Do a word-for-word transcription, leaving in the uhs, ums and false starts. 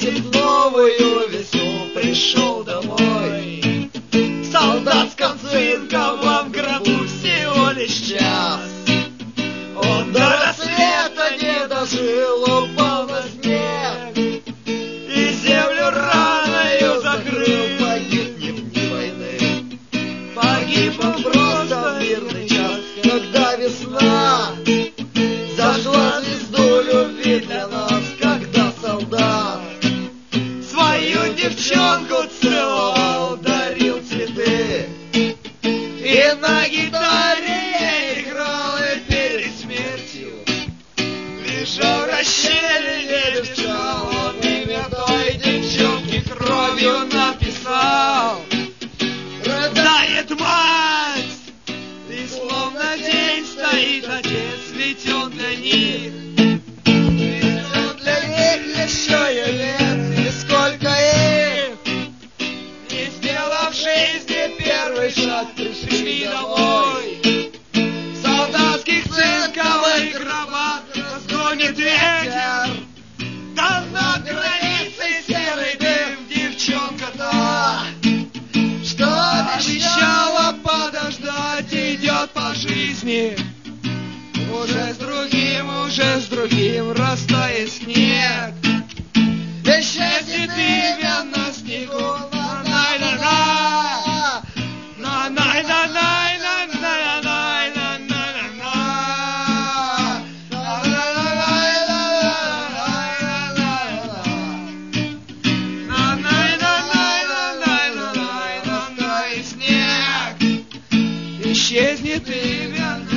встретив новую весну, пришел домой. Солдат с концинком, а в гробу всего лишь час. Он до рассвета не дожил, упал на снег и землю раною закрыл. Погиб не в дни войны, погиб он просто в мирный час, когда весна зажгла звезду любви для нас, когда солдат свою девчонку целовал, дарил цветы и на гитаре играл, и перед смертью лежал в расщелине, бежал. Он имя той девчонки кровью написал. Рыдает мать, и словно день стоит отец, ведь он для них, ведь он для них еще и лет. И сколько их, не сделав в жизни первый шаг, пришли домой. Солдатских цинковых гроба разгонит ветер, да над границей серый дым. Девчонка-то, что обещала подождать, идет по жизни, уже с другим, уже с другим растает снег. Исчезнет имя на снегу, на-най-на-на, на-най-на-най, на-най-на-най, на-най-на-най, растает снег. Исчезнет имя.